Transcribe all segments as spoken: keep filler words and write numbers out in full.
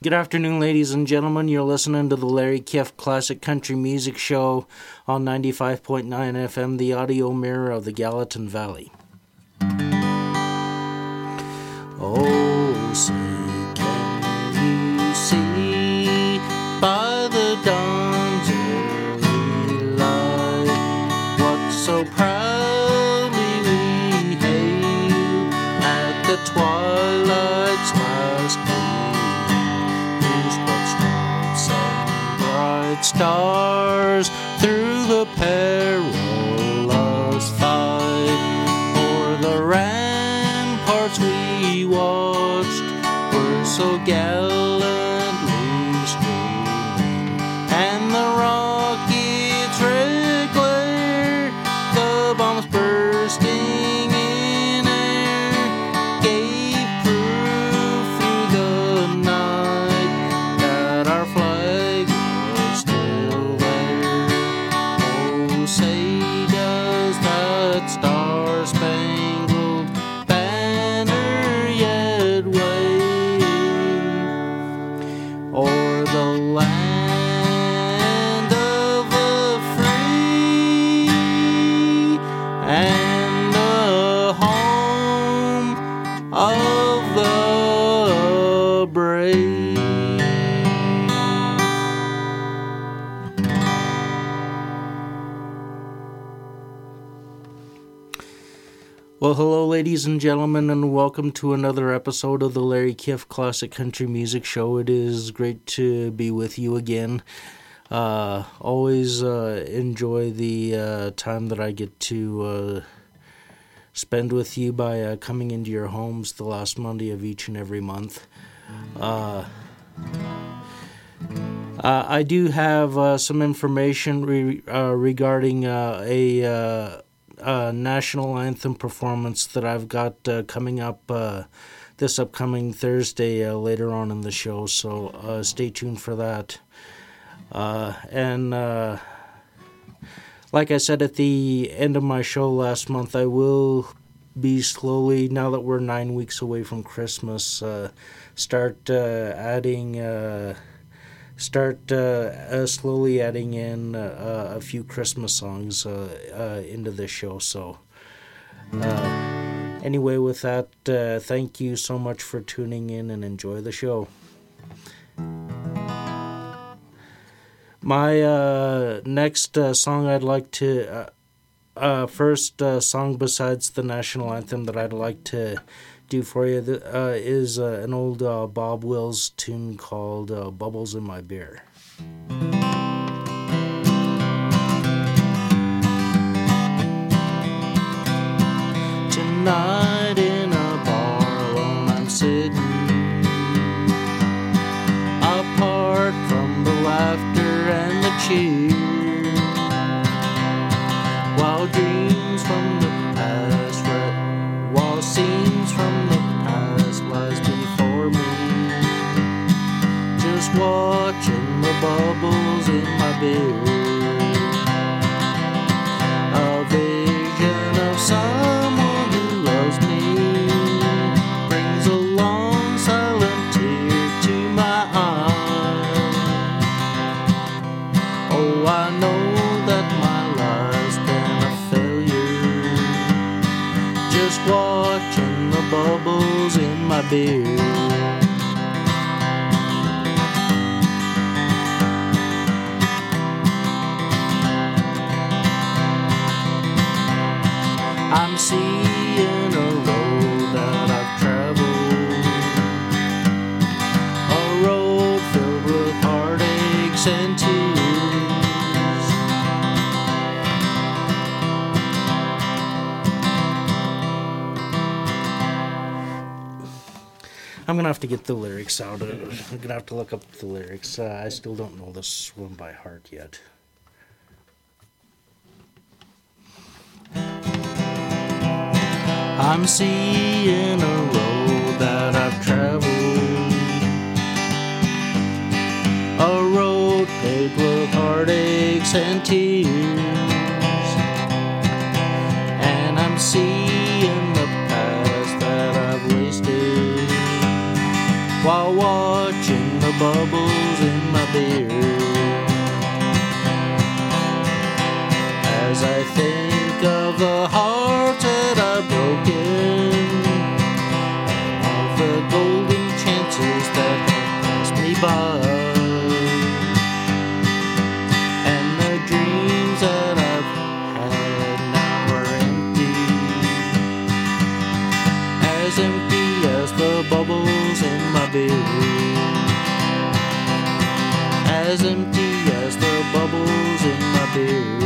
Good afternoon, ladies and gentlemen. You're listening to the Larry Kiff Classic Country Music Show on ninety-five point nine F M, the audio mirror of the Gallatin Valley. Oh, say, can you see by the dawn's early light what so proudly we hailed at the twilight's last gleam? Stars through the perilous fight, o'er the ramparts we watched were so gallantly streaming, and the rockets' red glare, the bombs bursting in air, gave proof through the night that our flag still there. Oh, say does that star-spangled banner yet wave o'er the land of the free and the home of the brave? Well, hello, ladies and gentlemen, and welcome to another episode of the Larry Kiff Classic Country Music Show. It is great to be with you again. Uh, always uh, enjoy the uh, time that I get to uh, spend with you by uh, coming into your homes the last Monday of each and every month. Uh, uh, I do have uh, some information re- uh, regarding uh, a... Uh, Uh, national anthem performance that I've got uh, coming up uh, this upcoming Thursday uh, later on in the show, so uh, stay tuned for that. Uh, and uh, like I said at the end of my show last month, I will be slowly, now that we're nine weeks away from Christmas, uh, start uh, adding... Uh, Start uh, uh, slowly adding in uh, a few Christmas songs uh, uh, into this show. So, uh, anyway, with that, uh, thank you so much for tuning in and enjoy the show. My uh, next uh, song I'd like to, uh, uh, first uh, song besides the national anthem that I'd like to do for you uh, is uh, an old uh, Bob Wills tune called uh, Bubbles in My Beer. Tonight in a bar alone I'm sitting, apart from the laughter and the cheer, while dreams from the past, while scenes from the past lies before me, just watching the bubbles in my beer. A vision of someone who loves me brings a long silent tear to my eye. Oh, I know that my life's been a failure, just watching the bubbles in my beer. I'm seeing a road that I've traveled, a road filled with heartaches and tears. I'm gonna have to get the lyrics out. I'm gonna have to look up the lyrics. Uh, I still don't know this one by heart yet. I'm seeing a road that I've traveled, a road paved with heartaches and tears, and I'm seeing the past that I've wasted while watching watching the bubbles in my beer. As I think of the hearts that I've broken, and of the golden chances that have passed me by, and the dreams that I've had now are empty, as empty as the bubbles in my beer, as empty as the bubbles in my beer.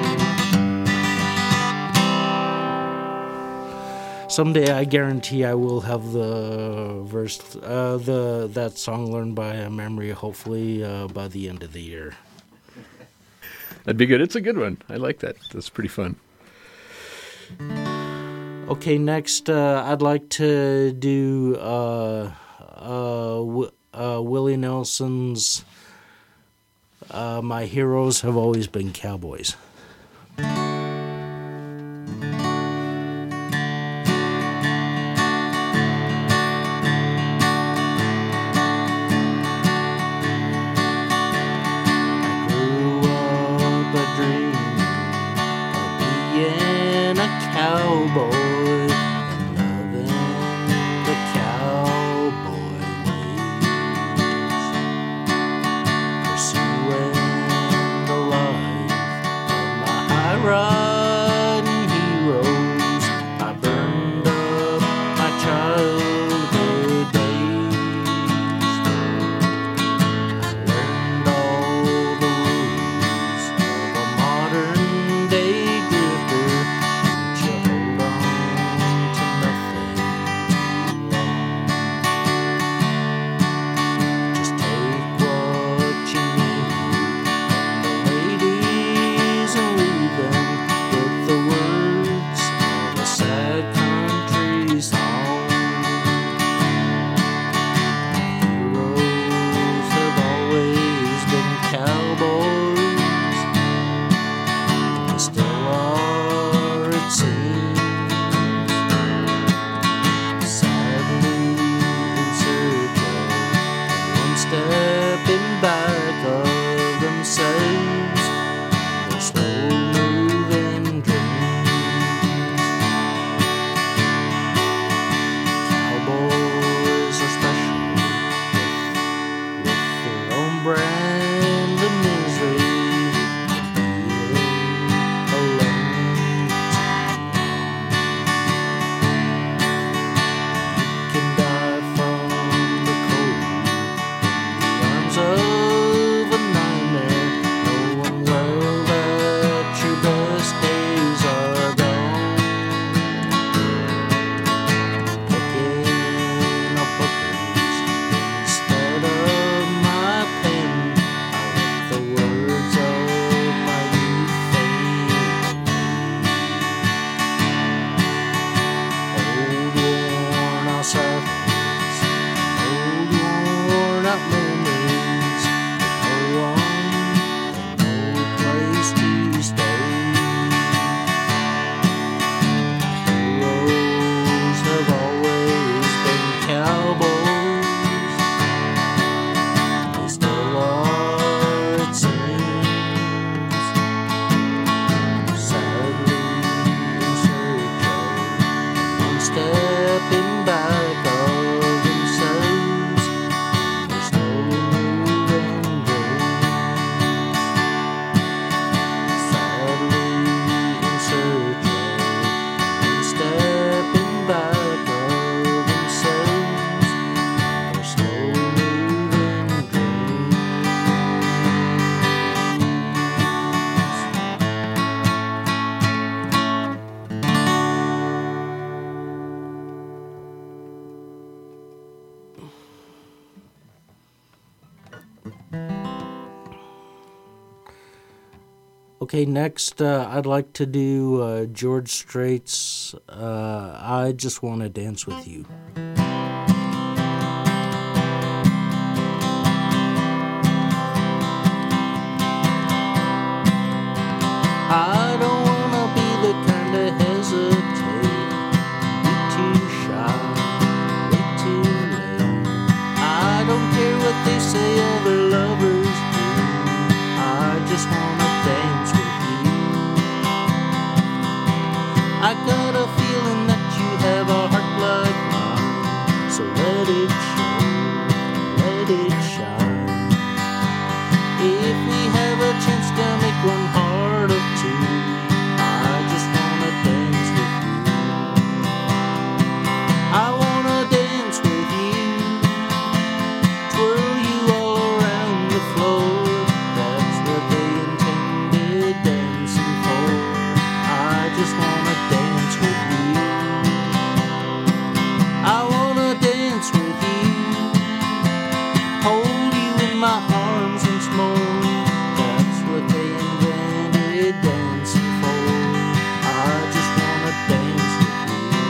Someday I guarantee I will have the verse, uh, the that song learned by memory, hopefully uh, by the end of the year. That'd be good. It's a good one. I like that. That's pretty fun. Okay, next uh, I'd like to do uh, uh, w- uh, Willie Nelson's uh, My Heroes Have Always Been Cowboys. Cowboy and loving the cowboy ways, pursuing the life of my high-riding heroes. I burned up my childhood days. I learned all the rules of a modern-day drifter. Okay, next uh, I'd like to do uh, George Strait's uh, I Just Want to Dance With You. I don't want to be the kind to hesitate, be too shy, way too late. I don't care my arms once more. That's what they invented dancing for. I just wanna dance with you.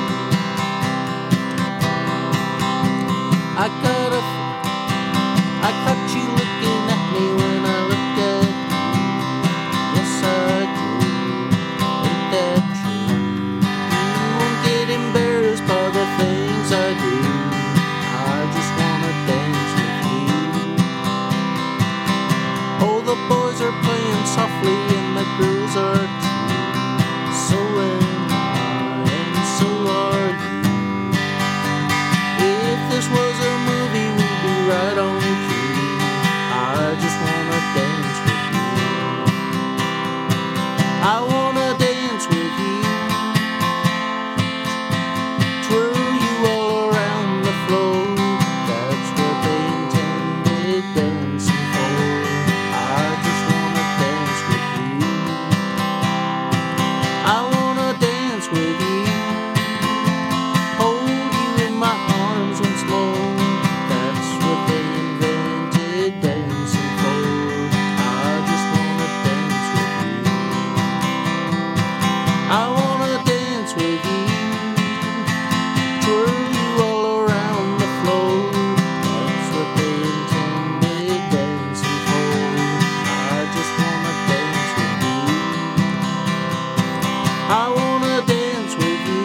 I got a, I caught you looking at me when I looked at you. Yes, I do. Ain't that true? You won't get embarrassed by the things I do. I just wanna dance with you. Oh, the boys are playing softly and the girls are too. So am I and so are you. If this was a movie, we'd be right on cue. I just wanna dance with you. I wanna dance with you. Twirl you all around the floor. That's what they intended dancing for. I just wanna dance with you. I wanna dance with you. Hold you in my arms once more. That's what they invented dancing for. I just wanna dance with you. I wanna dance with you. Twirl you all around the floor. That's what they intended dancing for. I just wanna dance with you. I wanna dance with you.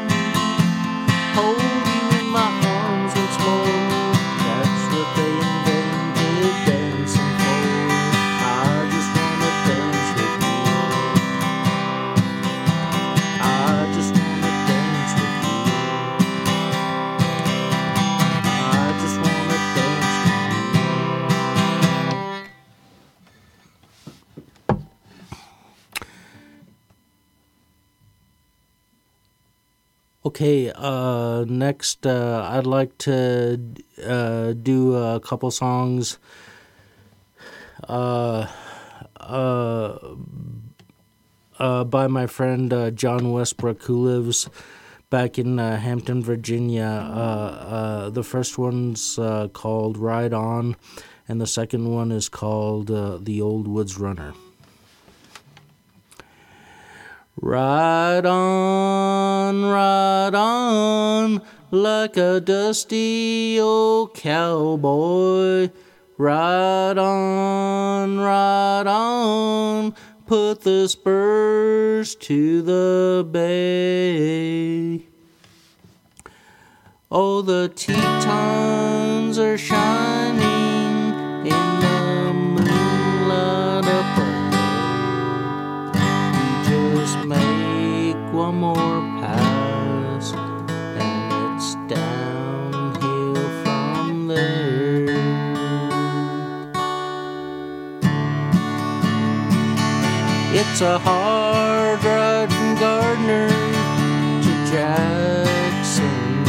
Hold you in my arms once more. That's what they invented dancing for. I just wanna dance with you. I just wanna dance with you. I just wanna dance with you. Okay, uh, next, uh, I'd like to uh, do a couple songs uh, uh, uh, by my friend uh, John Westbrook, who lives back in uh, Hampton, Virginia. Uh, uh, the first one's uh, called Ride On, and the second one is called uh, The Old Woods Runner. Ride on, ride on, like a dusty old cowboy. Ride on, ride on, put the spurs to the bay. Oh, the Tetons are shining in the moonlight up ahead. Just make one more pass, and it's downhill from there. It's a hard ride from Gardner to Jackson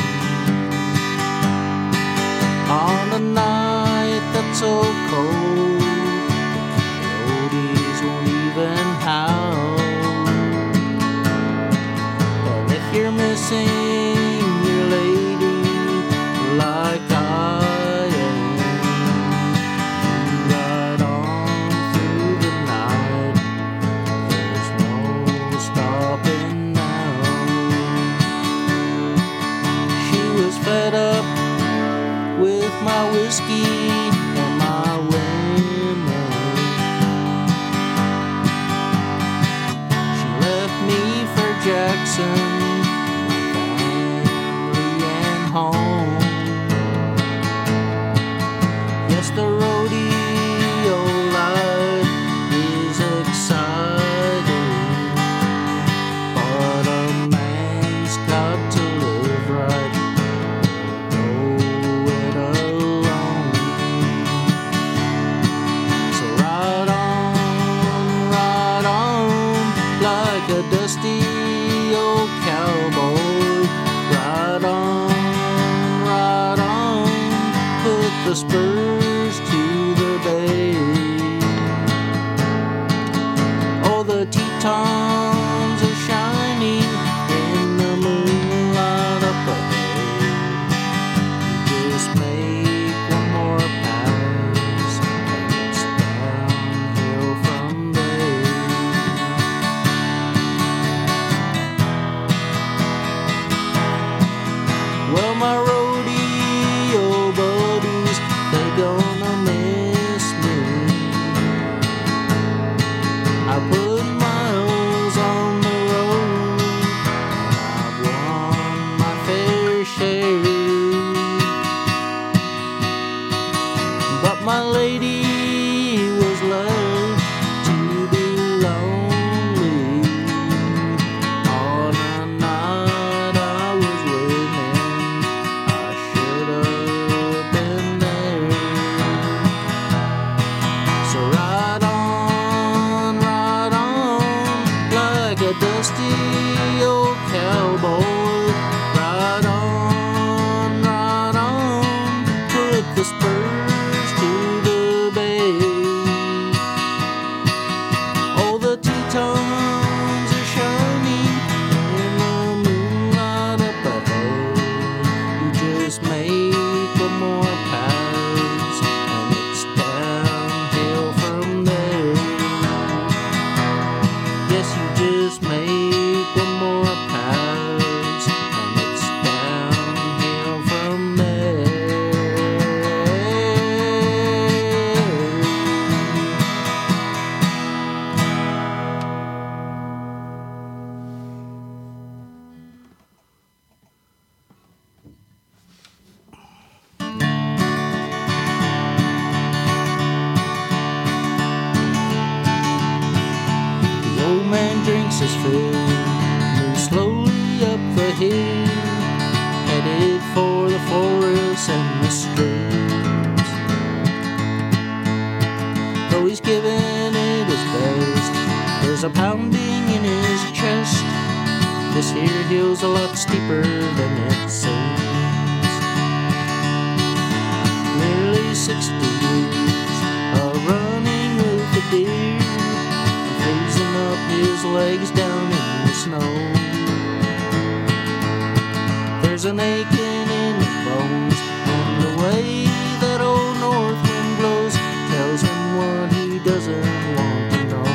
on a night that's so cold the coyotes won't even howl. You're missing your lady like I am. You ride on through the night. There's no stopping now. She was fed up with my whiskey and my women. She left me for Jackson home. Yes, the rodeo life is exciting, but a man's got to live right or go it alone. So ride on, ride on, like a dusty old cowboy. Ride on, the spurs to the bay. Oh, the Tetons are shining in the moonlight up ahead. Just make one more pass, But my lady was left to be lonely. On a night I was waiting, I should have been there. So ride on, ride on, like a dusty old cowboy. Ride on, ride on, put the spurs to the bay. Oh, the Tetons are shining in the moonlight up ahead. You just make one more pass, and it's downhill from there. Yes, you just make one more pass, and it's downhill from there. The old man drinks his fill, moves slowly up the hill, headed for the forest and the streams. Though he's giving it his best, there's a pounding in his chest. This here hill's a lot steeper than it seems. Nearly sixty years of running with the deer, freezing up his legs down in the snow. There's an aching in his bones, and the way that old north wind blows tells him what he doesn't want to know.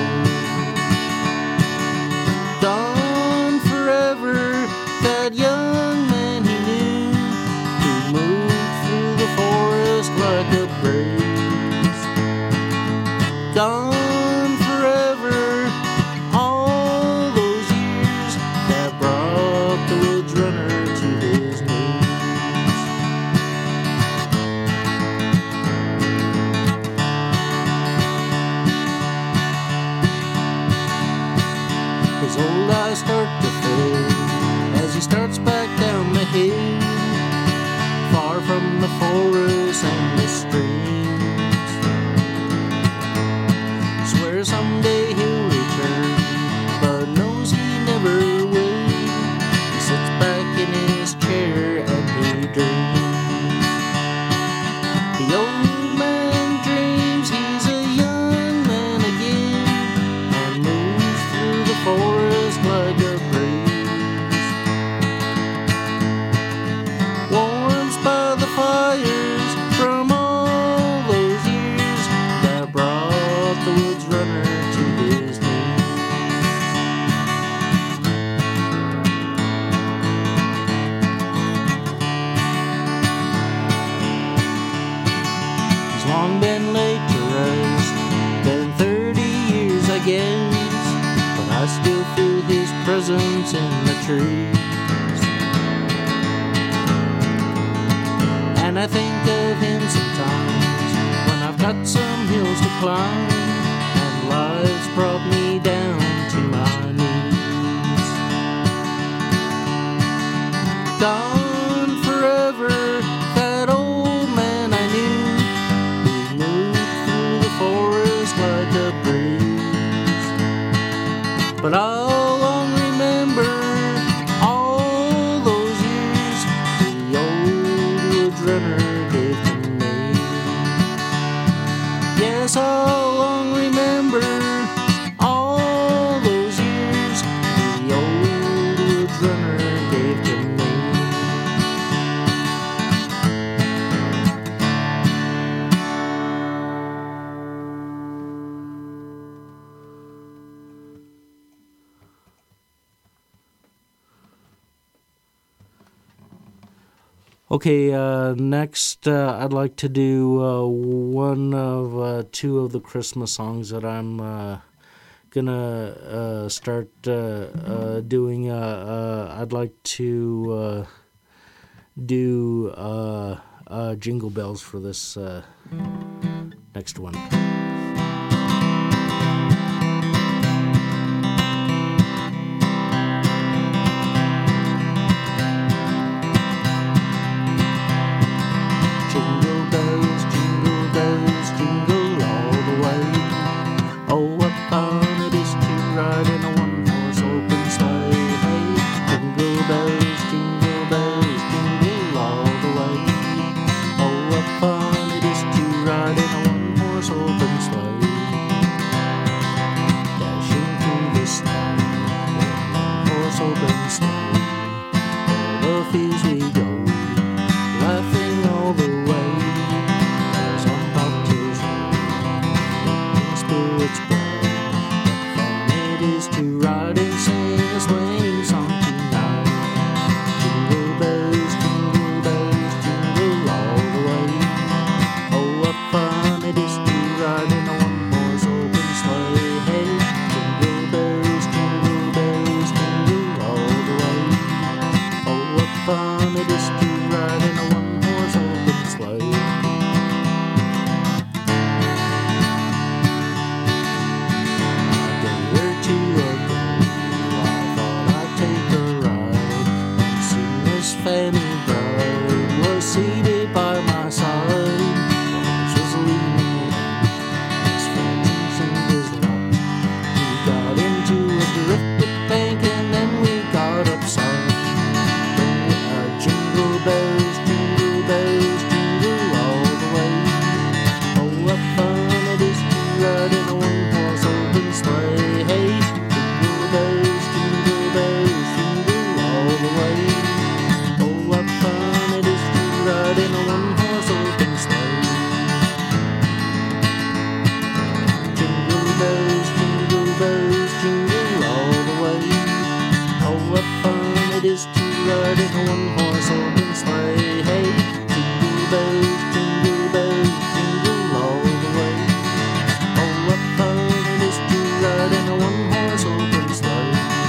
Gone forever, that young man he knew, who moved through the forest like a breeze. Gone forever, all those years that brought the woods runner to his knees. His old eyes start to fade as he starts back down the hill, far from the forest and the streams. Swears someday he'll return, but knows he never will. He sits back in his chair and he dreams. The old man dreams he's a young man again, and moves through the forest like a breeze. Warms by the fires from all those years that brought the woods runner to his knees. He's long been laid to rest, been thirty years I guess, but I still feel his presence in the trees. And I think of him sometimes when I've got some hills to climb, and life's brought me down to my knees. Gone forever, that old man I knew, who moved through the forest like a breeze. But I'll long remember all those years the old woods runner gave to me. Yes, I'll long remember all those years the old woods runner gave to me. Okay, uh, next uh, I'd like to do uh, one of uh, two of the Christmas songs that I'm uh, gonna uh, start uh, uh, doing. Uh, uh, I'd like to uh, do uh, uh, uh, Jingle Bells for this uh, next one. Jingle bells, jingle bells, jingle all the way. Oh, what fun it is to ride in a one-horse open sleigh. Hey, jingle bells, jingle bells, jingle all the way. Oh, what fun it is to ride in a one-horse open sleigh. Dashing through the snow in a one-horse open sleigh. O'er the fields we go, laughing all the way. Bells on bobtails ring, making spirits bright. What fun it is to ride and sing a swinging song tonight. Jingle bells, jingle bells, jingle all the way. Oh, what fun it is to ride in a one-horse open sleigh. Hey, jingle bells, jingle bells, jingle all the way. Oh, what fun it is to ride in a one-horse open sleigh. A day or two ago, I thought I'd take a ride, and soon Miss Fanny Bride was seated by my side. The horse was leaning late, his fancies in his lap. We got into a drifted bank, and then we got upside. Uh, jingle bells, jingle bells, jingle all the way. Oh, what fun it is to ride in a one-horse open sleigh. Hey, jingle bells, jingle bells, jingle all the way. Oh, what fun it is to ride in a one-horse open sleigh. Jingle bells, jingle bells, jingle all the way. Oh, what fun it is to ride in a one-horse open sleigh. Hey, jingle bells, jingle bells, jingle all the way. Oh, what fun it is to ride in a one-horse open sleigh.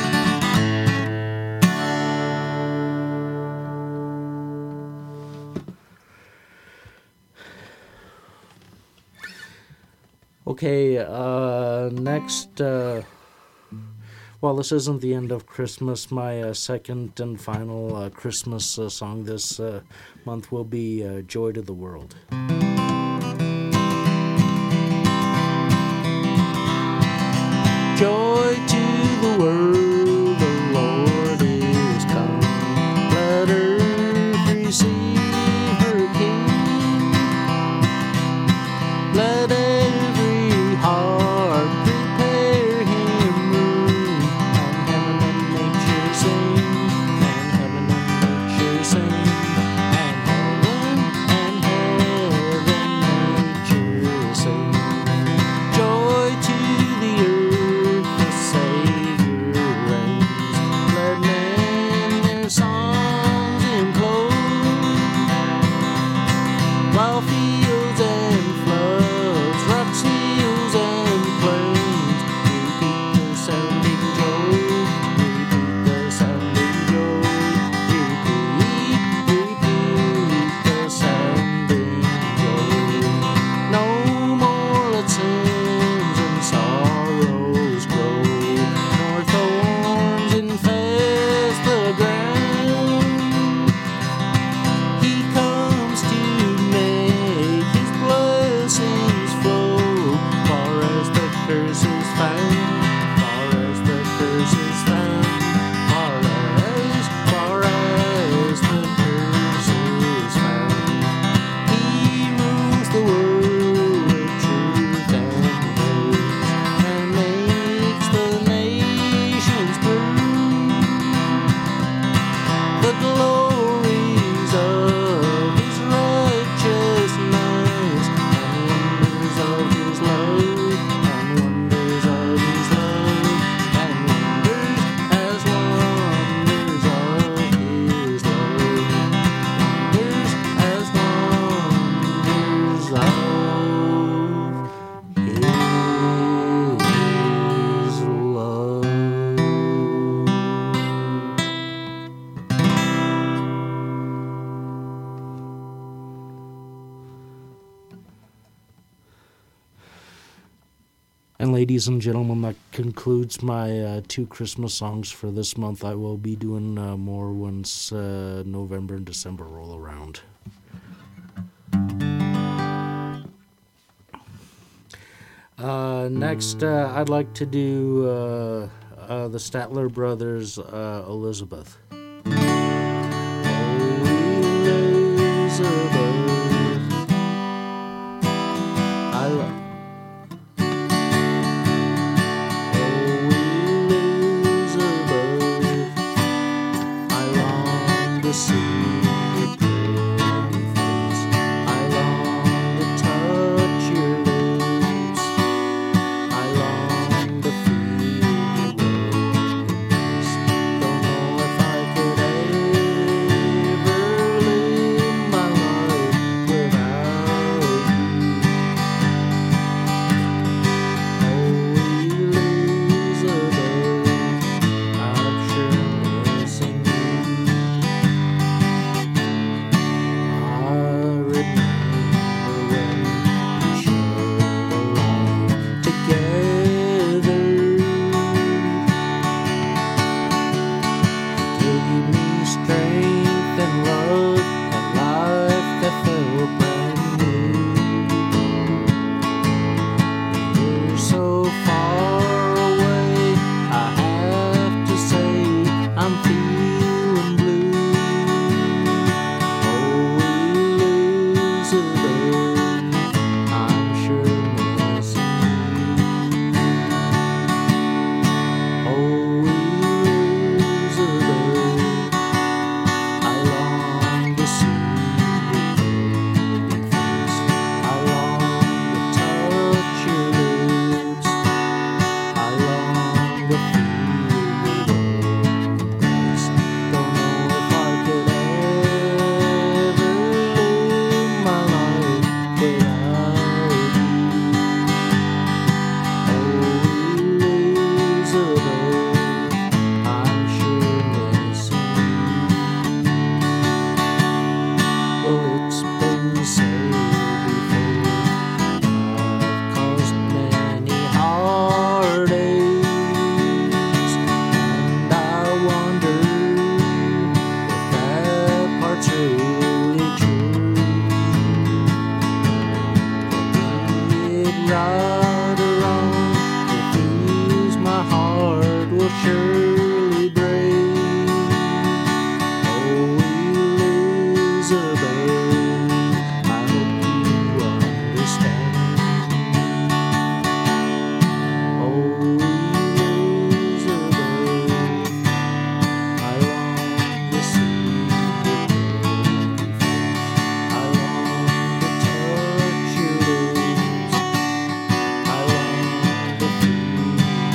Okay, uh, next, uh, well, this isn't the end of Christmas. My uh, second and final uh, Christmas uh, song this uh, month will be uh, Joy to the World. Joy to the world, the Lord is come. Let earth receive her King. Let every heart prepare him room. And heaven and nature sing, and heaven and nature sing, and heaven and heaven nature sing. Joy to the earth, the Savior reigns. Let men their songs implode, while fields and floods And ladies and gentlemen, that concludes my uh, two Christmas songs for this month. I will be doing uh, more once uh, November and December roll around. Uh, next, uh, I'd like to do uh, uh, the Statler Brothers, uh, Elizabeth. Oh, Elizabeth, I love. See your pretty face. I long to touch your lips. I long to feel your ways. Don't know if I could ever live my life without you. Oh, Elizabeth, I'm sure missing you. Right or wrong, if you use my heart will surely break. Oh, Elizabeth, I hope you understand. Oh, Elizabeth, I long to see your pretty face. I long to touch your lips. I long to feel your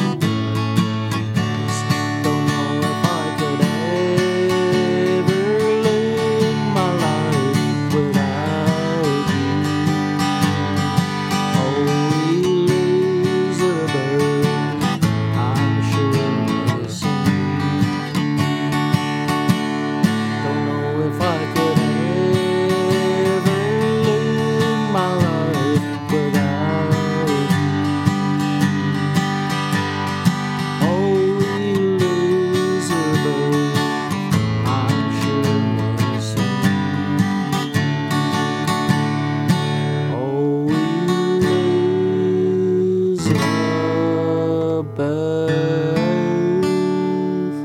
ways. Don't know if I could ever live my life without you. Oh, Elizabeth, I'm sure missing you. Don't know if I could ever live my life without you. Oh, Elizabeth, I'm sure missing you. Oh, Elizabeth.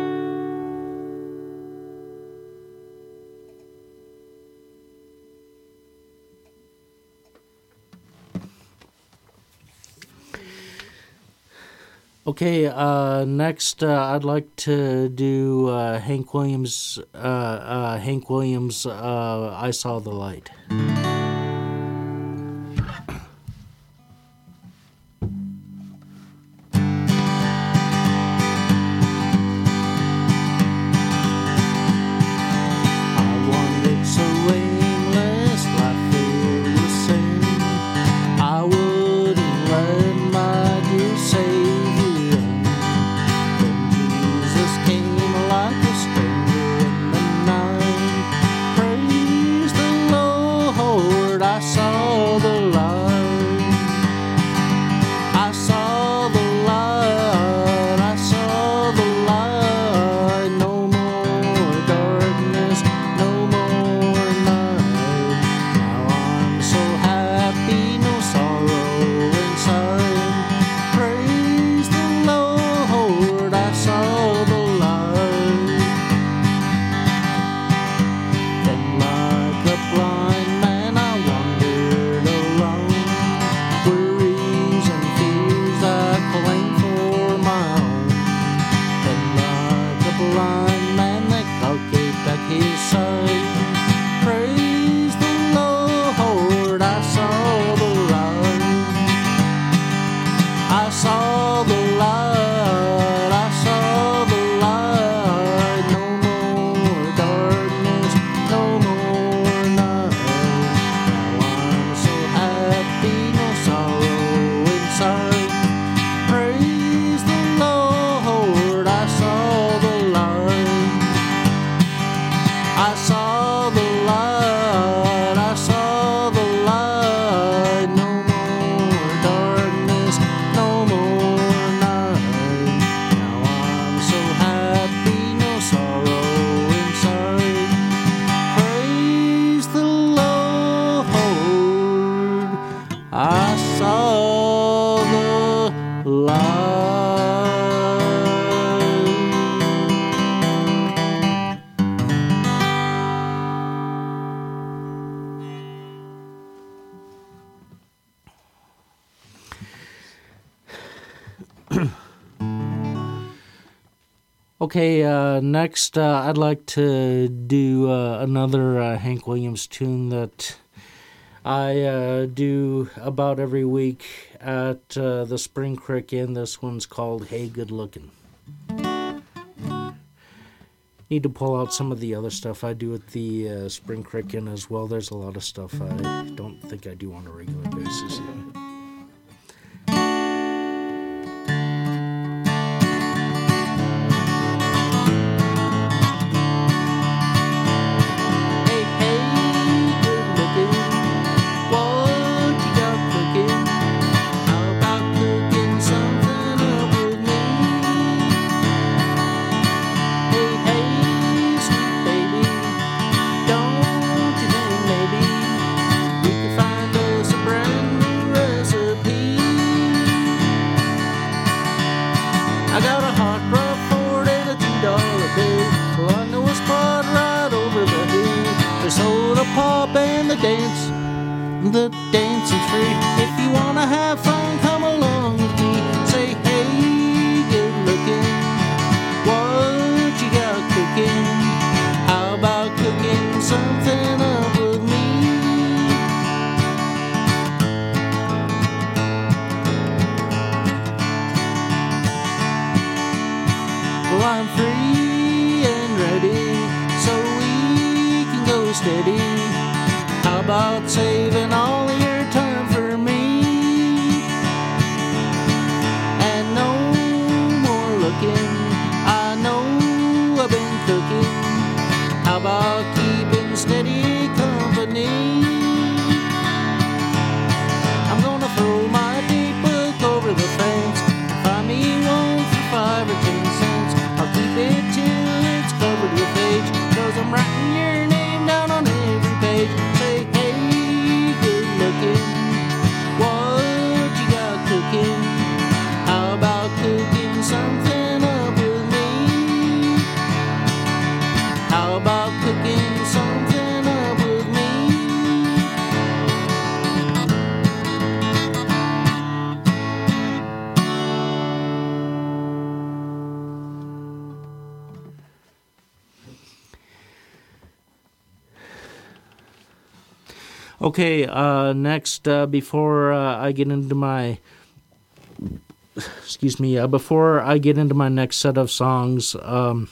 Okay, uh, next uh, I'd like to do uh, Hank Williams. Uh, uh, Hank Williams. Uh, I Saw the Light. I wandered so aimless, life filled with sin. I wouldn't let my dear Savior in. Then Jesus came like a stranger in the night. Praise the Lord. I saw the light. Okay, uh, next uh, I'd like to do uh, another uh, Hank Williams tune that I uh, do about every week at uh, the Spring Creek Inn. This one's called Hey Good Lookin'. Need to pull out some of the other stuff I do at the uh, Spring Creek Inn as well. There's a lot of stuff I don't think I do on a regular basis. The dancing's free. If you wanna have fun, come along with me. Say, hey, good looking, what you got cooking? How about cooking something up with me? Well, I'm free and ready, so we can go steady. How about saving all of your time for me? And no more looking, I know I've been cooking. How about keeping steady company? I'm gonna throw my date book over the fence. Find me one for five or ten cents. I'll keep it till it's covered with age, 'cause I'm writing your name down on every page. Say, hey, good looking, what you got cooking? How about cooking something up with me? How about cooking something up with me? Okay, uh, next, uh, before uh, I get into my, excuse me, uh, before I get into my next set of songs, um,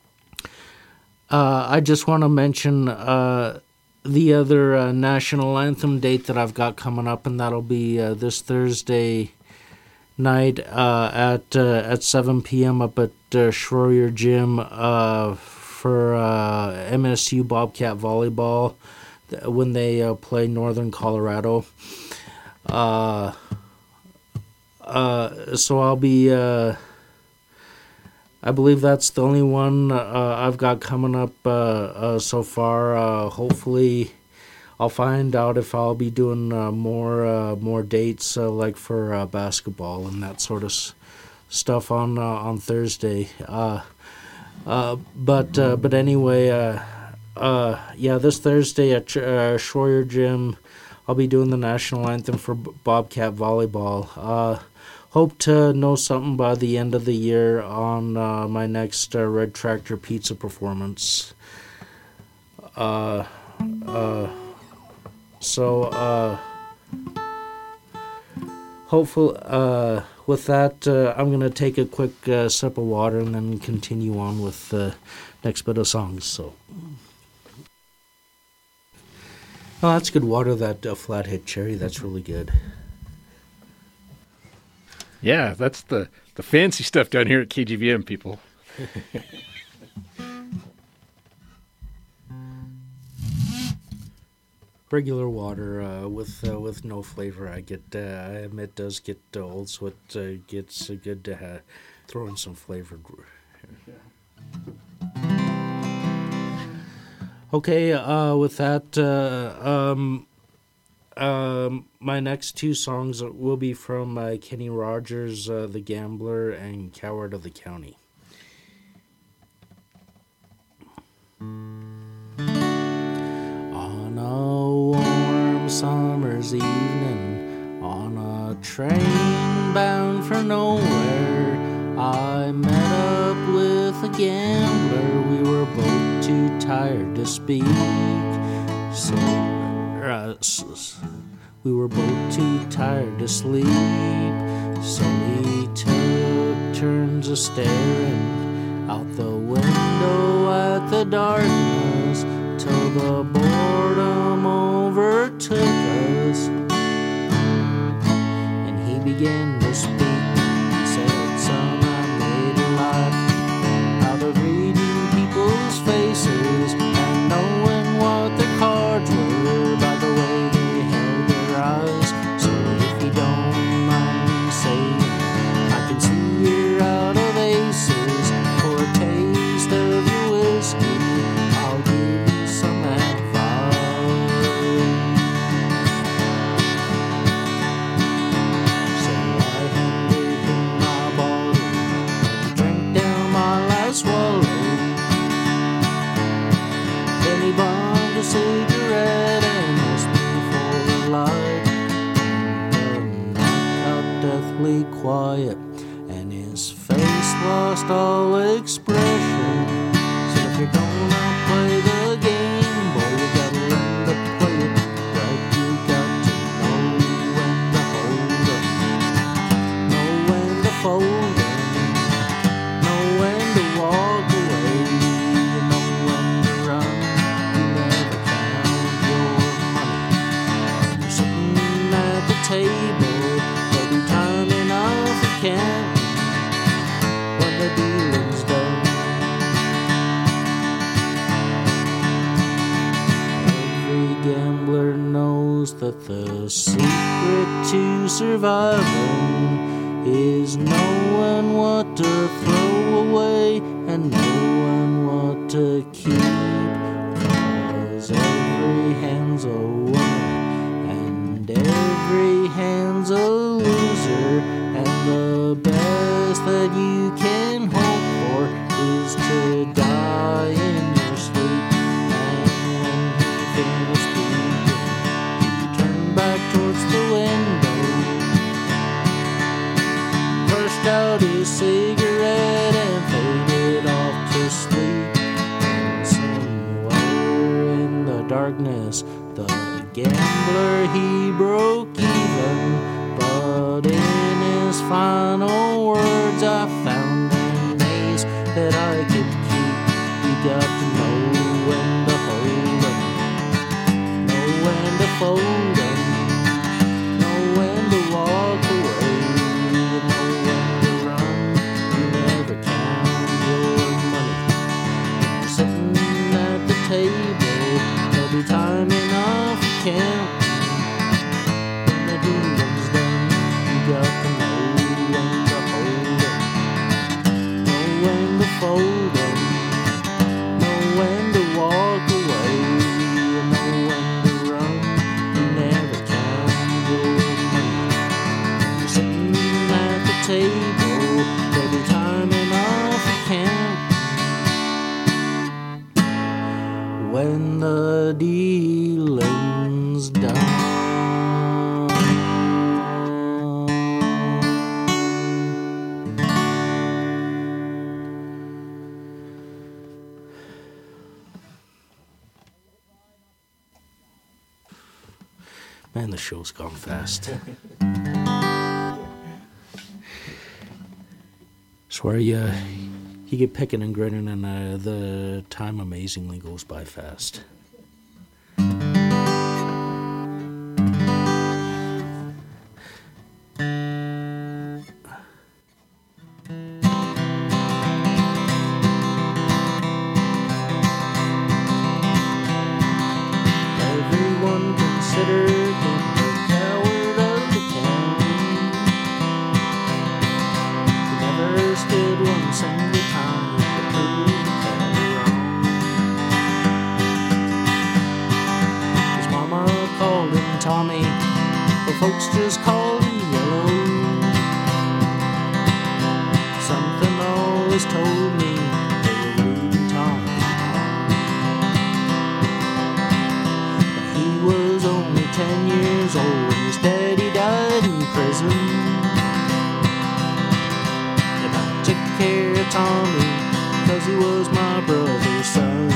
uh, I just want to mention uh, the other uh, national anthem date that I've got coming up, and that'll be uh, this Thursday night uh, at uh, at seven p.m. up at uh, Schroyer Gym uh, for uh, M S U Bobcat Volleyball when they uh, play Northern Colorado. Uh, uh, so I'll be, uh, I believe that's the only one uh, I've got coming up uh, uh, so far. Uh, hopefully I'll find out if I'll be doing uh, more uh, more dates uh, like for uh, basketball and that sort of s- stuff on uh, on Thursday. Uh, uh, but uh, but anyway, uh, Uh, yeah, this Thursday at uh, Schroyer Gym, I'll be doing the national anthem for B- Bobcat Volleyball. Uh, hope to know something by the end of the year on uh, my next uh, Red Tractor Pizza performance. Uh, uh, so, uh, hopefully, uh, with that, uh, I'm going to take a quick uh, sip of water and then continue on with the next bit of songs, so... Oh, that's good water, that uh, Flathead Cherry. That's really good. Yeah, that's the, the fancy stuff down here at K G V M, people. Regular water uh, with uh, with no flavor. I get. Uh, I admit, does get uh, old, so it uh, gets uh, good to ha- throw in some flavor. Okay, uh, with that, uh, um, Um, my next two songs will be from uh, Kenny Rogers, uh, The Gambler, and Coward of the County. On a warm summer's evening, on a train bound for nowhere, I met up with a gambler. We were both too tired to speak, so uh, we were both too tired to sleep. So we took turns of staring out the window at the darkness till the boredom overtook us, and he began to speak. He said, "Son, I made a life out of reading people's faces and knowing what their cards were by the way they held their eyes. So if you don't mind me saying, I can see you're out of aces. For a taste of your whiskey, I'll give you some advice." So I handed him my bottle and he drank down my last swallow. Then he bummed a cigarette and asked me for a light. The night got deathly quiet and his face lost all expression. So if you're gonna play the game, boy, you gotta learn to play it right. You got to know when to hold up, know when to fold up, know when to walk away, you know when to run. You never count your money. You're sitting at the table, there'll be time enough for counting when the dealing's done. Every gambler knows that the secret to surviving is knowing what to throw away and knowing what to keep. 'Cause every hand's a winner and every hand's a loser, and the best that you can hope for is to die in your sleep. And when he finished speaking, he turned back towards the window, pushed out his cigarette and faded off to sleep. And somewhere in the darkness, the gambler, he broke even, but in his final words I found an ace that I could keep. You got to know when to hold 'em, know when to fold 'em, know when to walk away, you know when to run. You never count your money. You're sitting at the table, there'll be time enough to count. When the dealing's done, you got to know when to hold 'em, know when to fold 'em, know when to walk away, you know when to run. You never count your money. You're sitting at the table, there'll be time enough to count when the dealing's done. Man, the show's gone fast. Swear you, you get picking and grinning, and uh, the time amazingly goes by fast. Everyone considered him the coward of the county. He never stood one single time to prove the county wrong. Let's just call him Yellow. Something always told me they were reading Tommy wrong. But he was only ten years old when his daddy died in prison. And I took care of Tommy cause he was my brother's son.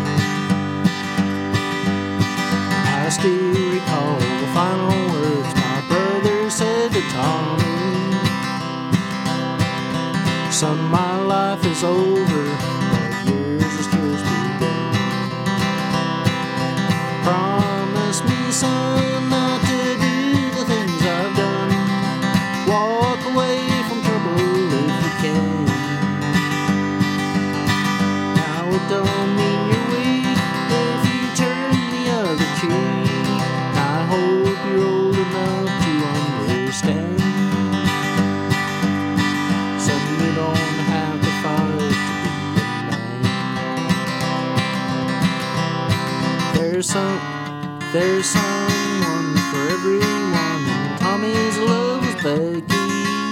I still recall the final words my brother said to Tommy. Son, my life is over, but yours has just begun. Promise me, son, not to do the things I've done. Walk away from trouble if you can. Now it don't mean you're weak if you turn the other cheek. I hope you're old enough to understand. Son, you don't have to fight to be a man. There's some, there's someone for everyone, and Tommy's love was Becky.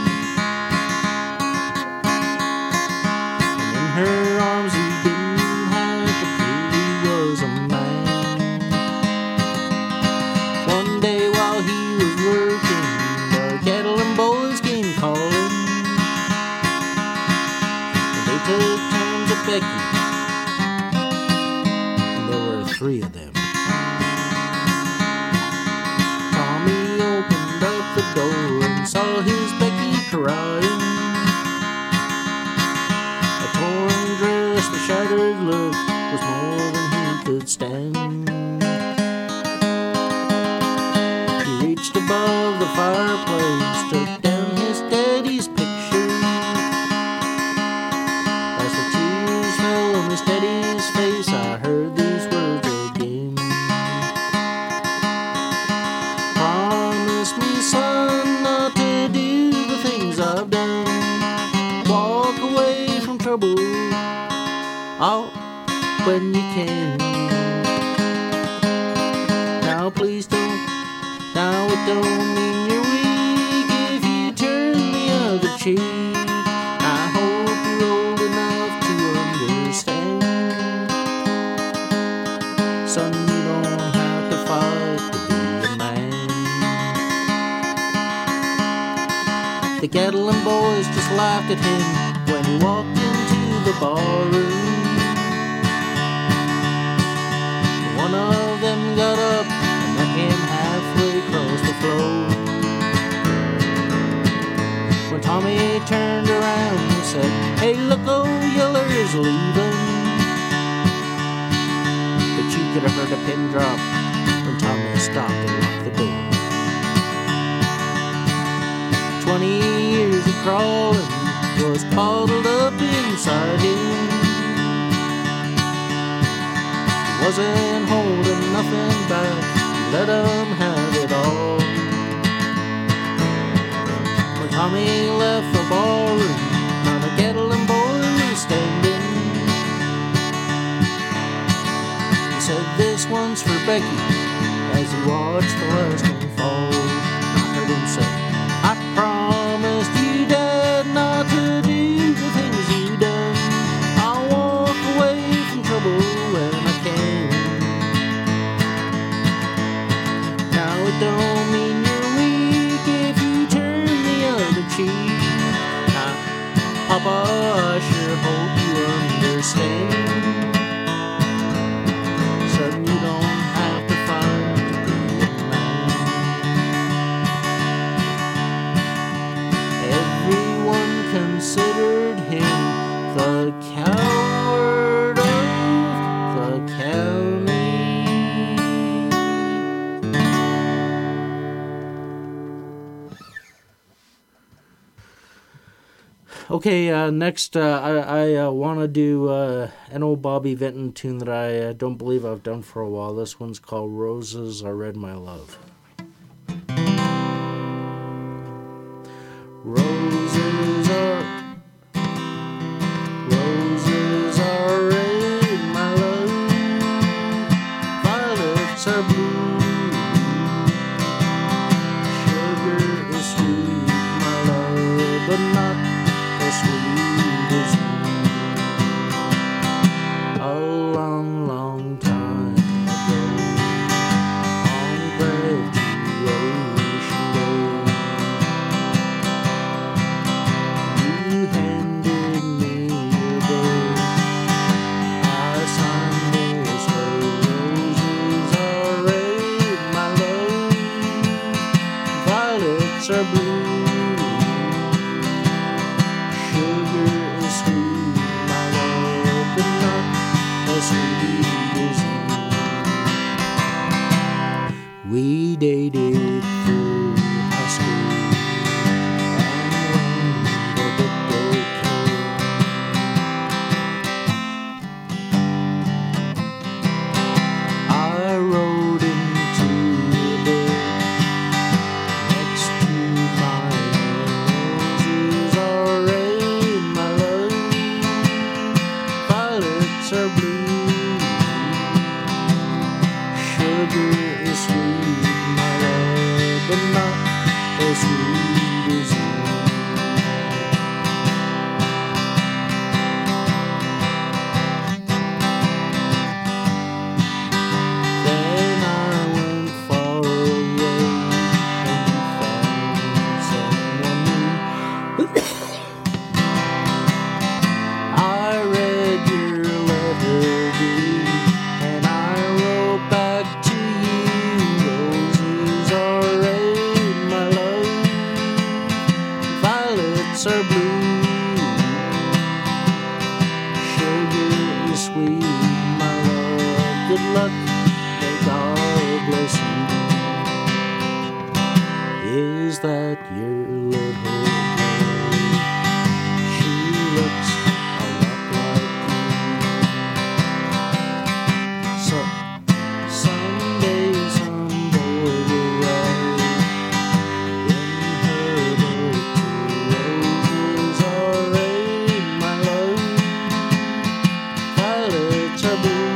And in her arms he didn't have to prove he was a man. One day while he was working, the cattle and boys came calling. And they took turns at Becky, and there were three of them. Tommy opened up the door and saw his Becky crying. A torn dress, the shattered look was more than he could stand. He reached above the fireplace, took down his daddy's picture. As the tears fell on his daddy's face, I heard these words again. Promise me, son, not to do the things I've done. Walk away from trouble, oh, when you can. Now please don't, now it don't mean you're weak if you turn the other cheek. I hope you're old enough to understand. Son, you don't have to fight to be a man. The cattle and boys just laughed at him when he walked into the barroom. One of them got up and met him halfway across the floor. When Tommy turned around, he said, "Hey, look, old Yeller's leaving." But you could have heard a pin drop when Tommy stopped and locked the door. Twenty years of crawling was bottled up inside him. He wasn't holding nothing back, he let him have it all. When Tommy left the barroom, not a kettle and boy was standing. He said, "This one's for Becky," as he watched the last one fall. I heard him say, "I promised you, Dad, not to do the things you done. I'll walk away from trouble when I can." Now it don't mean you're weak if you turn the other cheek. Now, Papa, I sure hope you understand. Son, you don't have to fight to be a man. Everyone considered him the coward of the county. Okay, uh, next uh, I, I uh, want to do uh, an old Bobby Vinton tune that I uh, don't believe I've done for a while. This one's called "Roses Are Red, My Love." Roses are, roses are red, my love. Violets are blue. violets are blue. Sugar is sweet, my love, but not as sweet as you. We dated through high school and wound up okay. I rode into the book next to my roses are red, my love. Violets are blue. Sugar is sweet, my love, but not as sweet as you. Then I went far away and found someone new. I read your letter, dear, and I wrote back to you. Roses are red, my love. Violets are blue. Sugar is sweet, my love. Good luck, may God bless you. Is that your little girl? She looks a lot like you. So someday some boy will write in her book, roses are red, my love. Violets are blue.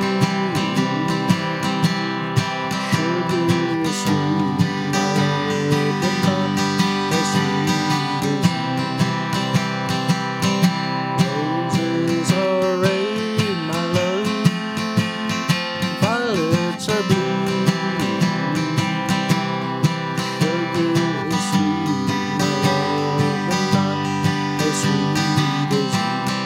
Sugar is sweet, my love, but not as sweet as you. Roses are red, my love. Violets are blue. Sugar is sweet, my love, but not as sweet as you.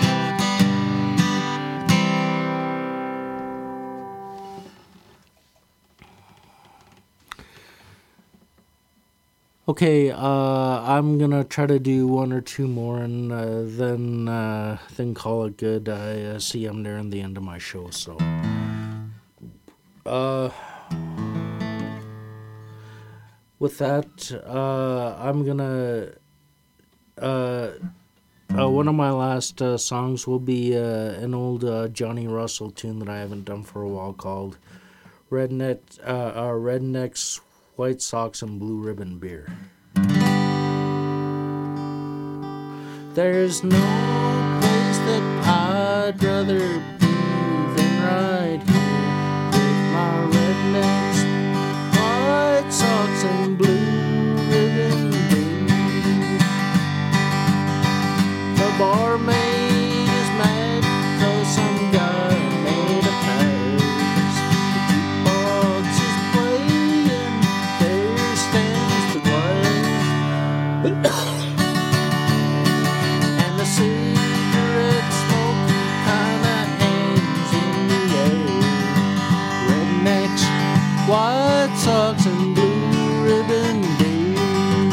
Okay, uh, I'm gonna try to do one or two more and uh, then uh, then call it good. I uh, see I'm nearing the end of my show, so. Uh, with that, uh, I'm gonna. Uh, uh, one of my last uh, songs will be uh, an old uh, Johnny Russell tune that I haven't done for a while called Redneck, uh, uh, Rednecks, White Sox, and Blue Ribbon Beer. There's no place that I'd rather be than right here with my rednecks, white socks, and blue ribbon beer. The barmaid is mad 'cause some guy made a pass. The jukebox is playing, there stands the glass. And the cigarette smoke kinda hangs in the air. Rednecks, white socks, and blue ribbon beer.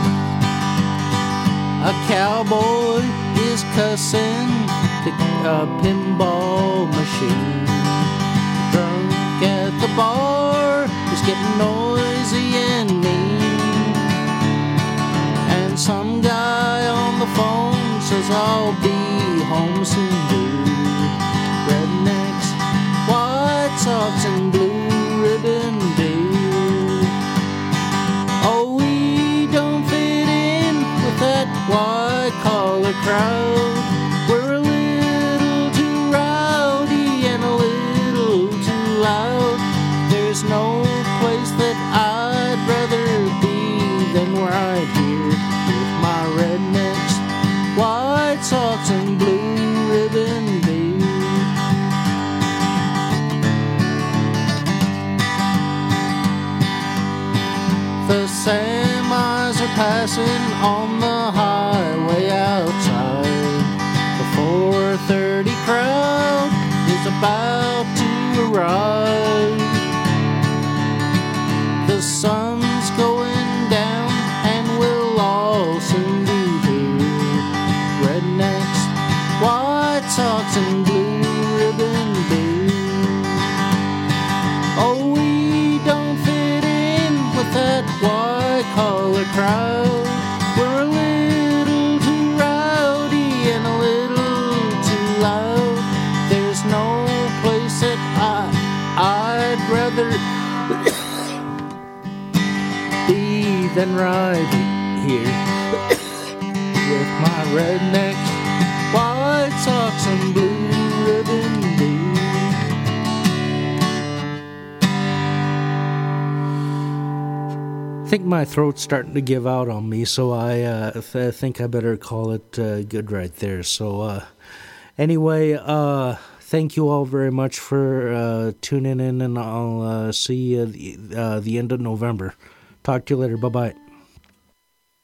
A cowboy is cussing the uh, pinball machine. Drunk at the bar is getting noisy and mean. And some guy on the phone says I'll be home soon, dude. Rednecks, white socks, and blue ribbon beer. Oh, we don't fit in with that white collar crowd. We're a little too rowdy and a little too loud. There's no place that I'd rather be than right here with my rednecks, white socks, and blue ribbon beer. The semis are passing on the highway outside. The four thirty crowd is about to arrive. The sun's going down and we'll then ride here with my rednecks, White Sox and blue ribbon boots. I think my throat's starting to give out on me, so I uh, th- think I better call it uh, good right there. So uh, anyway, uh, thank you all very much for uh, tuning in, and I'll uh, see you the, uh, the end of November. Talk to you later. Bye-bye.